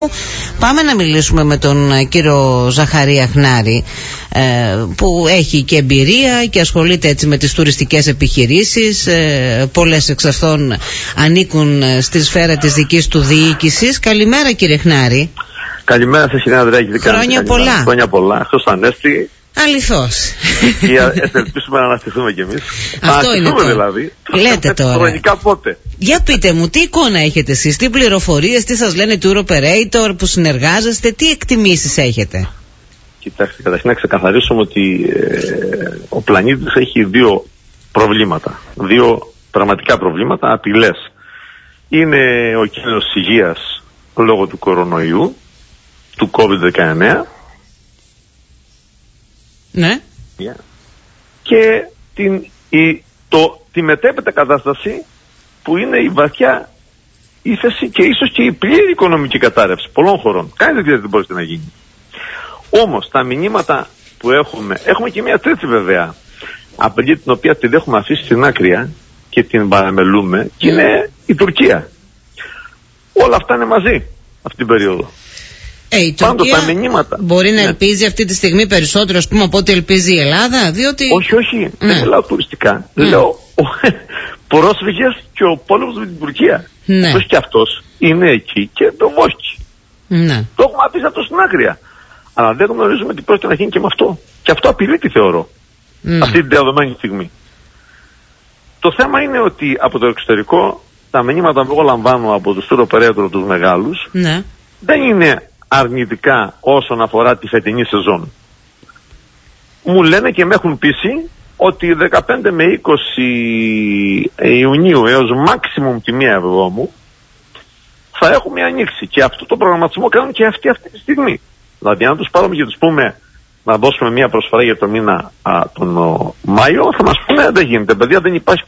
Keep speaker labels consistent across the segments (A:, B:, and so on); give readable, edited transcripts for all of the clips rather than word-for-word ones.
A: Πάμε να μιλήσουμε με τον κύριο Ζαχαρία Χνάρη, που έχει και εμπειρία και ασχολείται έτσι με τις τουριστικές επιχειρήσεις. Πολλές εξ αυτών ανήκουν στη σφαίρα της δικής του διοίκησης. Καλημέρα, κύριε Χνάρη.
B: Καλημέρα σας, κυρία Ανδρέακη.
A: Χρόνια πολλά.
B: Χρόνια πολλά. Αυτός Ανέστη.
A: Αληθώς.
B: Ελπίσουμε να αναστηθούμε κι εμείς.
A: Αυτό είναι το.
B: Δηλαδή.
A: Λέτε τώρα.
B: Χρονικά πότε.
A: Για πείτε μου, τι εικόνα έχετε εσείς, τι πληροφορίες, τι σας λένε tour operator που συνεργάζεστε, τι εκτιμήσεις έχετε?
B: Κοιτάξτε, καταρχήν να ξεκαθαρίσουμε ότι ο πλανήτης έχει δύο προβλήματα. Δύο πραγματικά προβλήματα, απειλές. Είναι ο κίνδυνος της υγείας λόγω του κορονοϊού, του COVID-19.
A: Ναι.
B: Και τη μετέπειτα κατάσταση που είναι η βαθιά ύφεση και ίσως και η πλήρη οικονομική κατάρρευση πολλών χωρών. Κανείς δεν ξέρει τι μπορεί να γίνει. Όμως τα μηνύματα που έχουμε και μια τρίτη βέβαια απειλή, την οποία την έχουμε αφήσει στην άκρη και την παραμελούμε, και είναι η Τουρκία. Όλα αυτά είναι μαζί αυτή την περίοδο.
A: Η Τουρκία μπορεί να ελπίζει αυτή τη στιγμή περισσότερο, ας πούμε, από ό,τι ελπίζει η Ελλάδα, διότι...
B: Όχι, δεν μιλάω τουριστικά. Λέω πρόσφυγες και ο πόλεμος με την Τουρκία. Αυτός και αυτός είναι εκεί και το βόσκει. Το έχουμε αφήσει αυτό στην άκρη. Αλλά δεν γνωρίζουμε τι πρόκειται να γίνει και με αυτό. Και αυτό απειλείται, θεωρώ, αυτή την δεδομένη στιγμή. Το θέμα είναι ότι από το εξωτερικό τα μηνύματα που εγώ λαμβάνω από τους tour operator, τους μεγάλους, δεν είναι αρνητικά όσον αφορά τη φετινή σεζόν. Μου λένε και με έχουν πείσει ότι 15 με 20 Ιουνίου έως maximum τη 1 Εβδόμου θα έχουμε ανοίξει. Και αυτό το προγραμματισμό κάνουν και αυτή τη στιγμή. Δηλαδή αν τους πάρουμε και τους πούμε να δώσουμε μια προσφορά για το μήνα τον Μάιο, θα μας πούνε δεν γίνεται παιδιά, δεν υπάρχει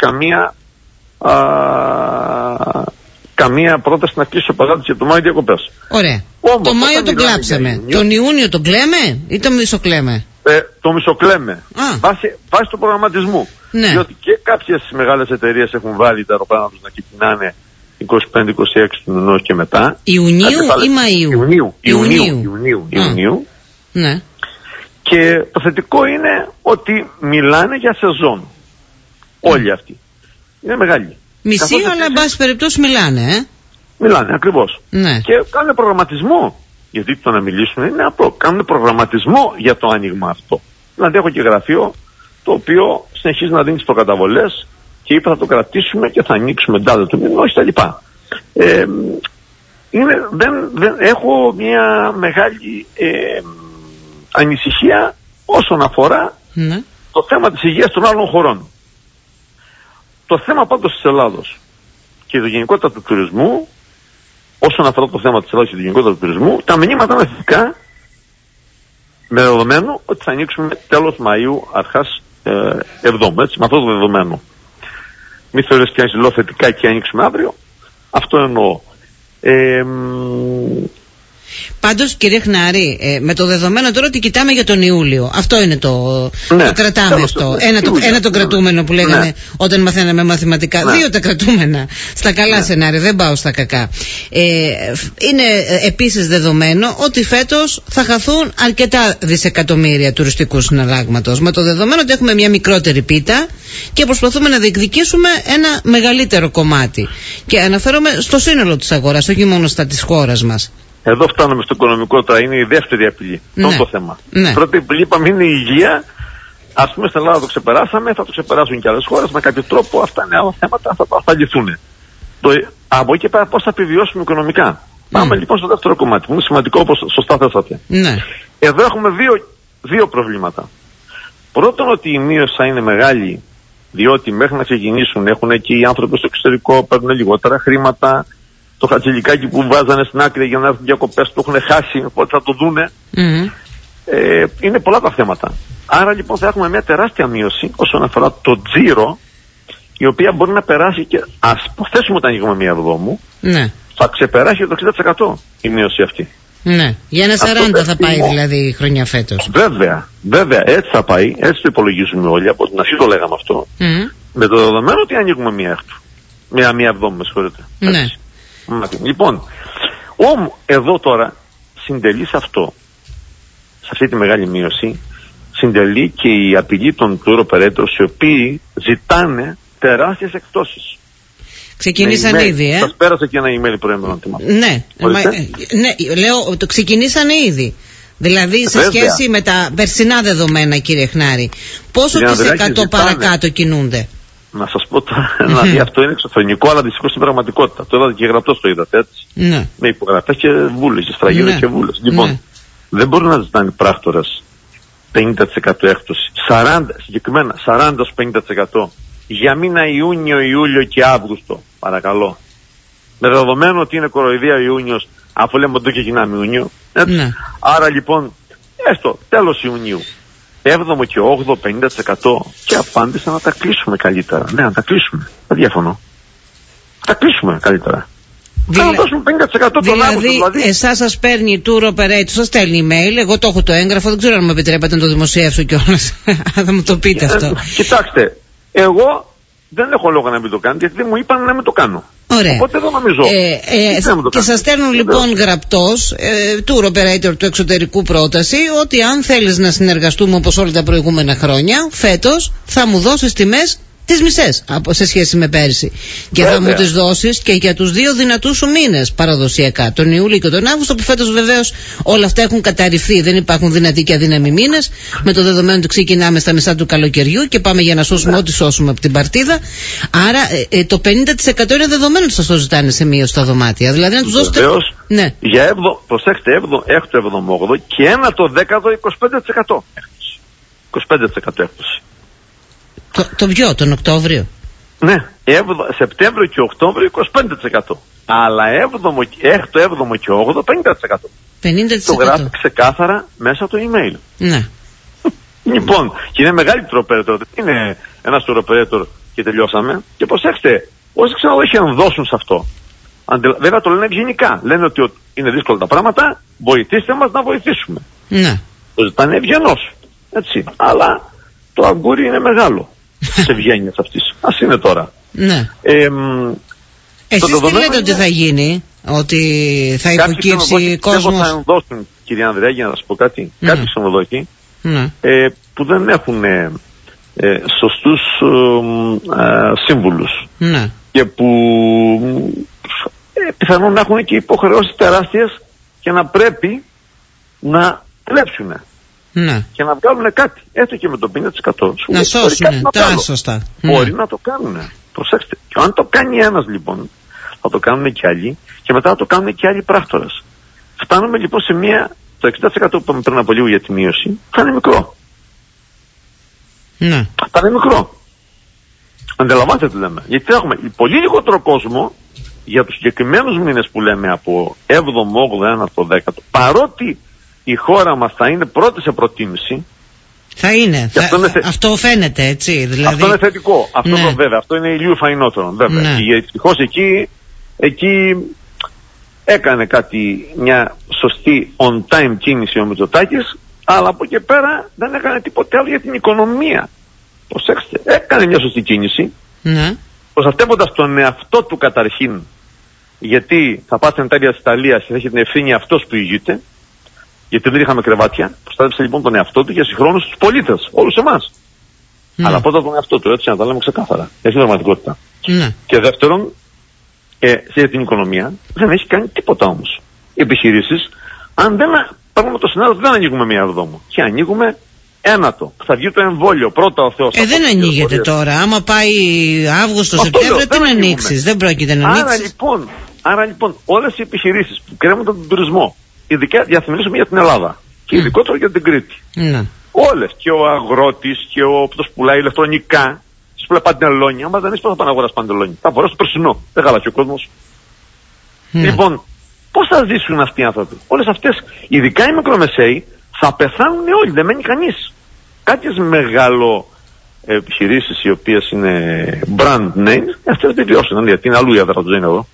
B: καμία πρόταση να κλείσει ο παγάτης για το Μάιο διακοπές.
A: Ωραία. Όμως, το Μάιο τον κλάψαμε. Τον Ιούνιο τον κλαίμε ή τον μισοκλαίμε?
B: Το μισοκλαίμε. Βάσει του προγραμματισμού. Ναι. Διότι και κάποιες μεγάλες εταιρείες έχουν βάλει τα αεροπλάνα τους να ξεκινάνε 25-26 του μηνός και μετά.
A: Ιουνίου ή Μαΐου?
B: Ιουνίου.
A: Ναι.
B: Και το θετικό είναι ότι μιλάνε για σεζόν. Όλοι αυτοί. Είναι μεγάλοι.
A: Μισή, αλλά εν πάση περιπτώσει μιλάνε,
B: Μιλάνε, ακριβώς.
A: Ναι.
B: Και κάνουν προγραμματισμό. Γιατί το να μιλήσουν είναι απλό. Κάνουν προγραμματισμό για το άνοιγμα αυτό. Δηλαδή, έχω και γραφείο το οποίο συνεχίζει να δίνει τις προκαταβολές και είπε θα το κρατήσουμε και θα ανοίξουμε τάδε του μηνός κτλ. Έχω μια μεγάλη ανησυχία όσον αφορά το θέμα της υγείας των άλλων χωρών. Το θέμα πάντως της Ελλάδος και η γενικότητα του τουρισμού, όσον αφορά το θέμα της Ελλάδος και τη γενικότητα του τουρισμού, τα μηνύματα είναι θετικά, με δεδομένο ότι θα ανοίξουμε τέλος Μαΐου, αρχάς Εβδόμου, έτσι, με αυτό το δεδομένο. Μην θεωρείς και αν λέω θετικά και ανοίξουμε αύριο, αυτό εννοώ.
A: Πάντως, κύριε Χνάρη, με το δεδομένο τώρα ότι κοιτάμε για τον Ιούλιο, αυτό είναι το κρατάμε αυτό. Ένα το κρατούμενο που λέγανε όταν μαθαίναμε μαθηματικά. Δύο τα κρατούμενα. Στα καλά σενάρια, δεν πάω στα κακά. Είναι επίσης δεδομένο ότι φέτος θα χαθούν αρκετά δισεκατομμύρια τουριστικού συναλλάγματος. Με το δεδομένο ότι έχουμε μια μικρότερη πίτα και προσπαθούμε να διεκδικήσουμε ένα μεγαλύτερο κομμάτι. Και αναφέρομαι στο σύνολο της αγοράς, όχι μόνο στα της χώρας μας.
B: Εδώ φτάνουμε στο οικονομικό τώρα, είναι η δεύτερη απειλή. Αυτό το θέμα. Η πρώτη απειλή, είπαμε, είναι η υγεία. Ας πούμε στην Ελλάδα το ξεπεράσαμε, θα το ξεπεράσουν και άλλες χώρες με κάποιο τρόπο. Αυτά είναι άλλα θέματα, θα λυθούν. Από εκεί και πέρα πώς θα επιβιώσουμε οικονομικά. Πάμε λοιπόν στο δεύτερο κομμάτι, που είναι σημαντικό όπως σωστά θέσατε. Εδώ έχουμε δύο προβλήματα. Πρώτον, ότι η μείωση θα είναι μεγάλη, διότι μέχρι να ξεκινήσουν έχουν εκεί οι άνθρωποι στο εξωτερικό, παίρνουν λιγότερα χρήματα. Το χατσιλικάκι που βάζανε στην άκρη για να έρθουν διακοπές το έχουν χάσει, οπότε θα το δούνε. Είναι πολλά τα θέματα. Άρα λοιπόν θα έχουμε μια τεράστια μείωση όσον αφορά το τζίρο, η οποία μπορεί να περάσει και, ας υποθέσουμε ότι ανοίγουμε 1 Εβδόμου, θα ξεπεράσει το 60% η μείωση αυτή.
A: Ναι, για ένα 40 θα πάει δηλαδή η χρονιά φέτος.
B: Βέβαια, έτσι θα πάει, έτσι το υπολογίζουμε όλοι, από την αρχή το λέγαμε αυτό, με το δεδομένο ότι ανοίγουμε 1 Εβδόμου, με συγχωρείτε.
A: Ναι.
B: Λοιπόν, Όμως εδώ τώρα συντελεί σε αυτό, σε αυτή τη μεγάλη μείωση, συντελεί και η απειλή των tour operators, οι οποίοι ζητάνε τεράστιες εκτόσεις.
A: Ξεκινήσαν ήδη,
B: Σας πέρασε και ένα email προέμενο.
A: Ναι, λέω, το ξεκινήσαν ήδη. Δηλαδή σε σχέση με τα περσινά δεδομένα, κύριε Χνάρη, πόσο % παρακάτω κινούνται?
B: Να σας πω τώρα, δηλαδή αυτό είναι εξωφρενικό, αλλά δυστυχώς στην πραγματικότητα. Το είδατε και γραπτός, το είδατε έτσι. Ναι. Με υπογραφές και βούλες, και σφραγίδες και βούλες. Λοιπόν, δεν μπορούν να ζητάνε πράκτορας 50% έκπτωση. Συγκεκριμένα 40-50% για μήνα Ιούνιο, Ιούλιο και Αύγουστο, παρακαλώ. Με δεδομένο ότι είναι κοροϊδία ο Ιούνιος, αφού λέμε ότι ξεκινάμε Ιούνιο. Ναι. Άρα λοιπόν, έστω τέλος Ιουνίου, 7ο και 8ο 50% και απάντησα να τα κλείσουμε καλύτερα. Ναι, να τα κλείσουμε. Δεν διαφωνώ. Τα κλείσουμε καλύτερα. Να δώσουμε 50% τον Αύγουστο. Δηλαδή,
A: εσάς σας παίρνει η tour operator, σας στέλνει email. Εγώ το έχω το έγγραφο, δεν ξέρω αν μου επιτρέπετε να το δημοσιεύσω κιόλας. Θα μου το πείτε αυτό.
B: Κοιτάξτε, εγώ δεν έχω λόγο να μην το κάνω, γιατί δεν μου είπαν να μην το κάνω.
A: Ωραία.
B: Οπότε δεν νομίζω.
A: Και σας στέλνουν λοιπόν γραπτός tour operator του εξωτερικού πρόταση ότι αν θέλεις να συνεργαστούμε όπως όλα τα προηγούμενα χρόνια, φέτος θα μου δώσεις τιμές τις μισές σε σχέση με πέρσι. Και θα μου τις δώσεις και για τους 2 δυνατούς σου μήνες παραδοσιακά, τον Ιούλιο και τον Αύγουστο, που φέτος βεβαίως όλα αυτά έχουν καταρριφθεί. Δεν υπάρχουν δυνατοί και αδύναμοι μήνες, με το δεδομένο ότι ξεκινάμε στα μισά του καλοκαιριού και πάμε για να σώσουμε ό,τι σώσουμε από την παρτίδα. Άρα το 50% είναι δεδομένο ότι σας το ζητάνε σε μείωση στα δωμάτια. Δηλαδή να τους δώσετε.
B: Βεβαίως, ναι. Για προσέξτε, 6ο, 7ο, 8ο και ένα το 10ο 25%. 25% έκπτωση.
A: Το ποιο, τον Οκτώβριο?
B: Ναι, Σεπτέμβριο και Οκτώβριο 25%. Αλλά 6ο, 7ο και 8ο 50%. Το γράφει ξεκάθαρα μέσα το email.
A: Ναι.
B: Λοιπόν, και είναι μεγάλη tour operator, δεν είναι ένας tour operator και τελειώσαμε. Και προσέξτε, όσοι ξενοδοχεία δώσουν σε αυτό, βέβαια το λένε ευγενικά. Λένε ότι είναι δύσκολα τα πράγματα, βοηθήστε μας να βοηθήσουμε.
A: Ναι.
B: Το ζητάνε ευγενώς. Έτσι. Αλλά το αγκούρι είναι μεγάλο. Σε ευγένεια αυτής. Ας είναι τώρα.
A: Ναι. Εσείς τι λέτε ότι θα γίνει? Ότι θα υποκύψει κόσμος?
B: Θα ενδώσουν, κυρία Ανδρέα, για να σας πω κάτι. Κάποιοι ξενοδοχοί που δεν έχουν σωστούς σύμβουλους και που πιθανόν να έχουν και υποχρεώσεις τεράστιες και να πρέπει να κλέψουν.
A: Ναι.
B: Και να βγάλουν κάτι, έστω και με το 50%.
A: Να σώσουν τα άσωστα.
B: Μπορεί να το κάνουν. Προσέξτε. Και αν το κάνει ένας λοιπόν, θα το κάνουν και άλλοι, και μετά θα το κάνουν και άλλοι πράκτορες. Φτάνουμε λοιπόν σε το 60% που είπαμε πριν από λίγο για τη μείωση, θα είναι μικρό.
A: Ναι.
B: Θα είναι μικρό. Αντιλαμβάνετε τι λέμε. Γιατί θα έχουμε πολύ λιγότερο κόσμο για τους συγκεκριμένους μήνες που λέμε από 7ο, 8ο, 9ο, 10ο, παρότι η χώρα μας θα είναι πρώτη σε προτίμηση.
A: Θα είναι. Αυτό φαίνεται, έτσι. Δηλαδή.
B: Αυτό είναι θετικό. Αυτό βέβαια. Αυτό είναι ηλίου φαϊνότερο. Βέβαια. Ναι. Και ευτυχώς εκεί έκανε μια σωστή on time κίνηση ο Μητσοτάκης, αλλά από εκεί πέρα δεν έκανε τίποτε άλλο για την οικονομία. Προσέξτε. Έκανε μια σωστή κίνηση.
A: Ναι.
B: Προστατεύοντας τον εαυτό του καταρχήν. Γιατί θα πάτε στην Ιταλία της Ιταλίας και θα έχει την ευθύνη αυτός που ηγείται. Γιατί δεν είχαμε κρεβάτια. Προστάτευσε λοιπόν τον εαυτό του και συγχρόνως τους πολίτες, όλους εμάς. Αλλά πρώτα τον εαυτό του, έτσι να τα λέμε ξεκάθαρα. Έτσι είναι η πραγματικότητα. Και δεύτερον, για την οικονομία δεν έχει κάνει τίποτα όμως. Οι επιχειρήσεις, αν δεν πάρουμε το σενάριο, δεν ανοίγουμε μία εβδόμο. Και ανοίγουμε ένατο. Θα βγει το εμβόλιο. Πρώτα ο Θεός.
A: Δεν ανοίγεται τώρα. Άμα πάει Αύγουστο-Σεπτέμβριο, τι να ανοίξεις? Δεν πρόκειται να ανοίξεις.
B: Άρα λοιπόν, όλες οι επιχειρήσεις που κρέμονται τον τουρισμό, ειδικά για να μιλήσουμε για την Ελλάδα και ειδικότερα για την Κρήτη. Όλες, και ο αγρότης και αυτός που πουλάει ηλεκτρονικά, που πουλάει παντελόνια, άμα δεν είσαι πώς θα πάνε να αγοράσει παντελόνια. Θα αγοράσει το περσινό. Δεν χαλάσει ο κόσμος. Λοιπόν, πώς θα ζήσουν αυτοί οι άνθρωποι? Όλες αυτές, ειδικά οι μικρομεσαίοι, θα πεθάνουν όλοι, δεν μένει κανείς. Κάποιες μεγάλο επιχειρήσεις οι οποίες είναι brand names, αυτές δεν βιώσουν, γιατί είναι αλλού η έδρα του, δεν είναι εδώ.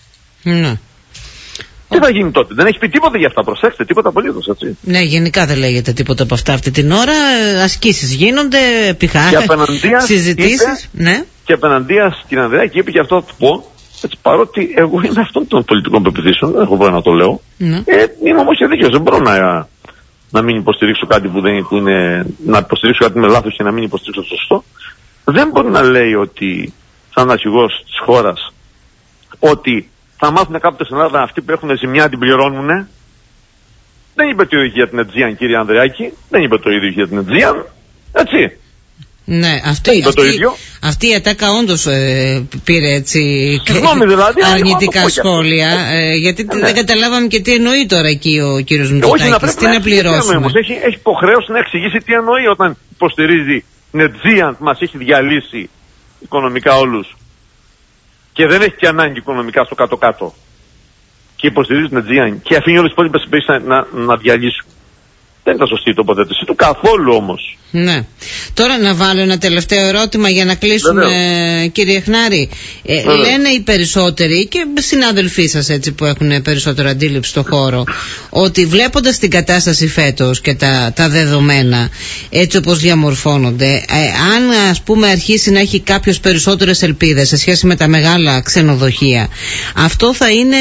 B: Τι θα γίνει τότε? Δεν έχει πει τίποτα για αυτά, προσέξτε, τίποτα απολύτως, έτσι.
A: Ναι, γενικά δεν λέγεται τίποτα από αυτά αυτή την ώρα. Ασκήσεις γίνονται, συζητήσεις.
B: Ναι. Και απέναντίας στην Ανδρέα, και είπε και αυτό θα του πω, Έτσι, παρότι εγώ είμαι αυτών των πολιτικών πεπιθήσεων, δεν έχω πρόβλημα να το λέω. Είμαι όμως και δίκαιος. Δεν μπορώ να μην υποστηρίξω κάτι που είναι. Να υποστηρίξω κάτι με λάθος και να μην υποστηρίξω το σωστό. Δεν μπορεί να λέει ότι, σαν αρχηγός της χώρας, ότι θα μάθουν κάποτε στην Ελλάδα αυτοί που έχουν ζημιά την πληρώνουν. Δεν είπε το ίδιο για την Αιτζίαν, κύριε Ανδρεάκη. Δεν είπε το ίδιο για την Αιτζίαν. Έτσι.
A: Ναι, αυτή η ατάκα όντως πήρε έτσι
B: δηλαδή,
A: αρνητικά σχόλια, γιατί δεν καταλάβαμε και τι εννοεί τώρα εκεί ο κύριος Μητσοτάκης. Τι να πληρώσουμε.
B: Έχει υποχρέωση να εξηγήσει τι εννοεί όταν υποστηρίζει την Αιτζίαν που μας έχει διαλύσει οικονομικά όλους και δεν έχει και ανάγκη οικονομικά στο κάτω-κάτω και υποστηρίζει την Αιτζίαν και αφήνει όλες τις υπόλοιπες να διαλύσουν. Δεν ήταν σωστή η τοποθέτηση του καθόλου όμως.
A: Ναι. Τώρα να βάλω ένα τελευταίο ερώτημα για να κλείσουμε, κύριε Χνάρη. Λένε οι περισσότεροι και συνάδελφοί σας έτσι που έχουν περισσότερο αντίληψη στο χώρο, ότι βλέποντας την κατάσταση φέτος και τα δεδομένα έτσι όπως διαμορφώνονται, αν ας πούμε αρχίσει να έχει κάποιος περισσότερες ελπίδες σε σχέση με τα μεγάλα ξενοδοχεία, αυτό θα είναι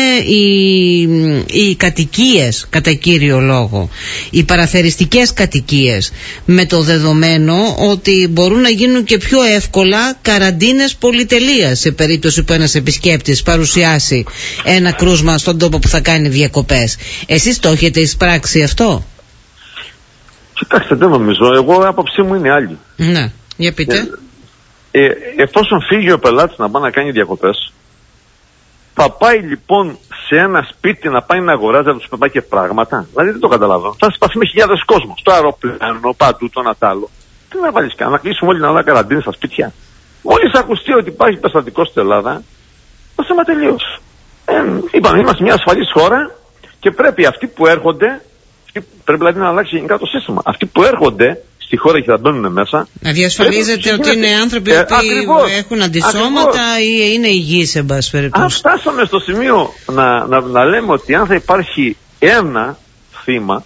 A: οι κατοικίες κατά κύριο λόγο, οι παραθεριστικές κατοικίες, με το δεδομένο ότι μπορούν να γίνουν και πιο εύκολα καραντίνες πολυτελείας σε περίπτωση που ένας επισκέπτης παρουσιάσει ένα κρούσμα στον τόπο που θα κάνει διακοπές. Εσείς το έχετε εισπράξει αυτό?
B: Κοιτάξτε, δεν νομίζω. Εγώ άποψή μου είναι άλλη.
A: Ναι, για πείτε.
B: Εφόσον φύγει ο πελάτης να πάει να κάνει διακοπές, θα πάει λοιπόν σε ένα σπίτι να πάει να αγοράζει από τους παπά και πράγματα. Δηλαδή δεν το καταλαβαίνω. Θα σπαθεί με χιλιάδες κόσμο. Στο αεροπλάνο, παντού, το ένα τ' άλλο. Τι να βάλεις καν, να κλείσουμε όλη την Ελλάδα καραντίνη στα σπίτια. Μόλις ακουστεί ότι υπάρχει περιστατικό στην Ελλάδα, το θέμα τελείωσε. Είπαμε, είμαστε μια ασφαλής χώρα και πρέπει αυτοί που έρχονται, πρέπει δηλαδή να αλλάξει γενικά το σύστημα. Αυτοί που έρχονται στη χώρα και θα μπαίνουν μέσα,
A: να διασφαλίζεται ότι είναι άνθρωποι που έχουν αντισώματα ή είναι υγιείς εν πάση περιπτώσει.
B: Αν φτάσαμε στο σημείο να λέμε ότι αν θα υπάρχει ένα θύμα,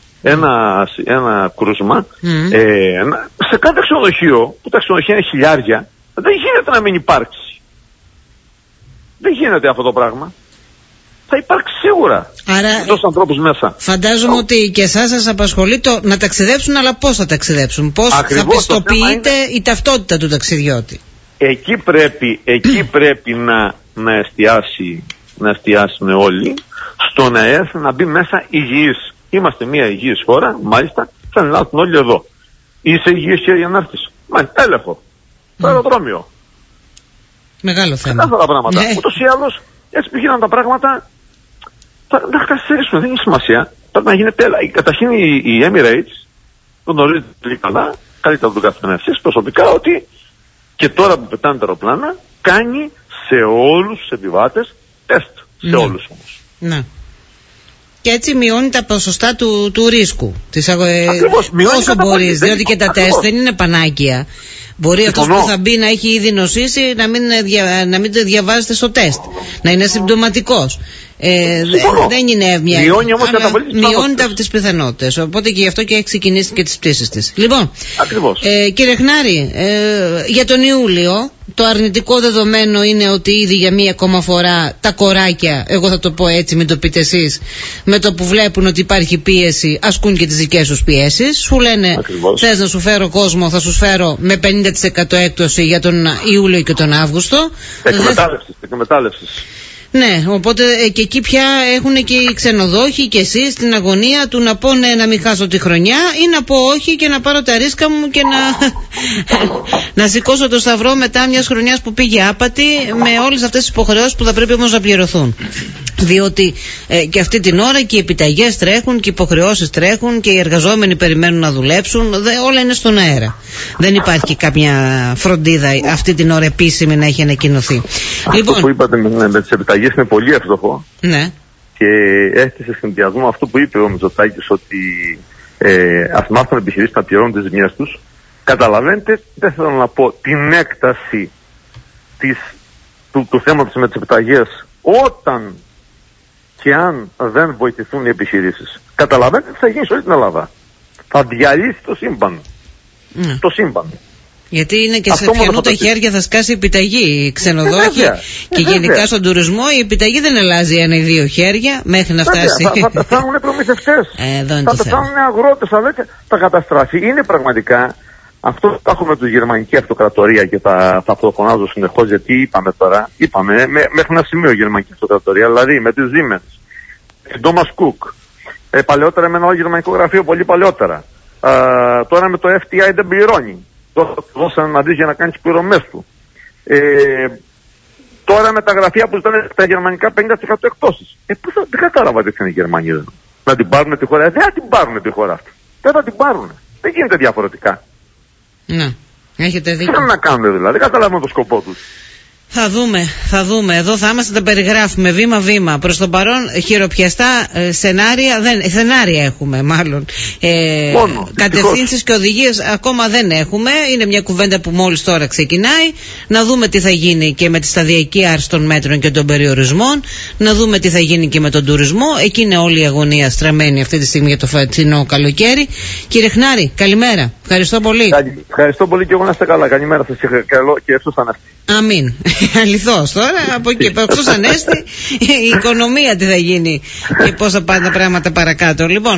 B: ένα κρούσμα, σε κάθε ξενοδοχείο, που τα ξενοδοχεία είναι χιλιάρια, δεν γίνεται να μην υπάρξει. Δεν γίνεται αυτό το πράγμα. Θα υπάρξει σίγουρα.
A: Άρα
B: τόσους ανθρώπους μέσα.
A: Φαντάζομαι ότι και εσάς σας απασχολεί το να ταξιδέψουν, αλλά πώς θα ταξιδέψουν, πώς θα πιστοποιείται η ταυτότητα του ταξιδιώτη.
B: Εκεί πρέπει να εστιάσουν όλοι στο να έρθει να μπει μέσα υγιής. Είμαστε μια υγιής χώρα, μάλιστα θα ελάθουν όλοι εδώ. Είσαι υγιής και για να έρθεις. Έλεγχο. Το αεροδρόμιο.
A: Μεγάλο θέμα.
B: Ξεκάθαρα πράγματα. Ούτως ή άλλως, έτσι που γίνανε τα πράγματα, θα καθυστερήσουμε, δεν έχει σημασία. Πρέπει να γίνεται. Καταρχήν η Emirates γνωρίζει πολύ καλά, καλύτερα από τον καθένα εσείς προσωπικά, ότι και τώρα που πετάνε τα αεροπλάνα, κάνει σε όλους τους επιβάτες τεστ. Σε όλους όμως.
A: Ναι. Και έτσι μειώνει τα ποσοστά του ρίσκου. Όσο μπορείς, διότι και τα τεστ δεν είναι πανάκια. Μπορεί αυτός που θα μπει να έχει ήδη νοσήσει, να μην το διαβάζετε στο τεστ, να είναι συμπτωματικός. Δεν είναι μια.
B: Μειώνει όμως
A: μειώνει τις πιθανότητες. Οπότε και γι' αυτό και έχει ξεκινήσει και τις πτήσεις της. Λοιπόν, κύριε Χνάρη, για τον Ιούλιο, το αρνητικό δεδομένο είναι ότι ήδη για μία ακόμα φορά τα κοράκια, εγώ θα το πω έτσι, μην το πείτε εσείς, με το που βλέπουν ότι υπάρχει πίεση, ασκούν και τις δικές τους πιέσεις. Σου λένε, θες να σου φέρω κόσμο, θα σου φέρω με 50% έκπτωση για τον Ιούλιο και τον Αύγουστο.
B: Εκμετάλλευσης.
A: Ναι, οπότε και εκεί πια έχουν και οι ξενοδόχοι και εσείς την αγωνία του να πω ναι, να μην χάσω τη χρονιά, ή να πω όχι και να πάρω τα ρίσκα μου και να σηκώσω το σταυρό μετά μιας χρονιάς που πήγε άπατη, με όλες αυτές τις υποχρεώσεις που θα πρέπει όμως να πληρωθούν. Διότι και αυτή την ώρα και οι επιταγές τρέχουν και οι υποχρεώσεις τρέχουν και οι εργαζόμενοι περιμένουν να δουλέψουν, όλα είναι στον αέρα. Δεν υπάρχει κάποια φροντίδα αυτή την ώρα επίσημη να έχει ανακοινωθεί.
B: Αυτό που είπατε με τις επιταγές είναι πολύ εύστοχο.
A: Ναι.
B: Και έρχεται σε συνδυασμό αυτό που είπε ο Μητσοτάκης, ότι ας μάθουν επιχειρήσεις να πληρώνουν τις ζημιές τους. Καταλαβαίνετε, δεν θέλω να πω την έκταση του θέματος με τις επιταγές όταν και αν δεν βοηθηθούν οι επιχειρήσεις. Καταλαβαίνετε τι θα γίνει σε όλη την Ελλάδα. Θα διαλύσει το σύμπαν. Το σύμπαν.
A: Γιατί είναι και σε ποιανού τα χέρια θα σκάσει η επιταγή. Οι ξενοδόχοι και γενικά στον τουρισμό η επιταγή δεν αλλάζει 1 ή 2 χέρια μέχρι να φτάσει.
B: Θα πεθάνουν προμηθευτές. Θα πεθάνουν αγρότες. Αλλά θα καταστραφεί. Είναι πραγματικά αυτό που έχουμε του γερμανική αυτοκρατορία και θα αυτοφωνάζω συνεχώς, γιατί είπαμε μέχρι ένα σημείο γερμανική αυτοκρατορία, δηλαδή με τη Siemens, την Thomas Cook, παλαιότερα με ένα άλλο γερμανικό γραφείο πολύ παλαιότερα. Τώρα με το FTI δεν πληρώνει. Τώρα δώσανε να δεις για να κάνει τις πληρωμές του. Τώρα με τα γραφεία που ζητάνε τα γερμανικά 50% εκτόσεις. Δεν κατάλαβα τι είναι οι Γερμανοί. Να την πάρουν τη χώρα. Δεν θα την πάρουν τη χώρα αυτή. Δεν θα την πάρουν. Δεν γίνεται διαφορετικά.
A: Ναι, έχετε δίκιο.
B: Τι να κάνουν δηλαδή, δεν καταλαβαίνω το σκοπό τους.
A: Θα δούμε. Εδώ θα είμαστε, τα περιγράφουμε βήμα-βήμα. Προς το παρόν χειροπιαστά σενάρια έχουμε μάλλον. Κατευθύνσεις και οδηγίες ακόμα δεν έχουμε. Είναι μια κουβέντα που μόλις τώρα ξεκινάει. Να δούμε τι θα γίνει και με τη σταδιακή άρση των μέτρων και των περιορισμών. Να δούμε τι θα γίνει και με τον τουρισμό. Εκεί είναι όλη η αγωνία στραμμένη αυτή τη στιγμή για το φετινό καλοκαίρι. Κύριε Χνάρη, καλημέρα. Ευχαριστώ πολύ.
B: Ευχαριστώ πολύ και εγώ, να είστε καλά. Καλημέρα σας και εύσος ανέστη.
A: Αμήν. Αληθώς τώρα, από εκεί εκτός ανέστη, η οικονομία τι θα γίνει και πώς θα πάνε τα πράγματα παρακάτω. Λοιπόν.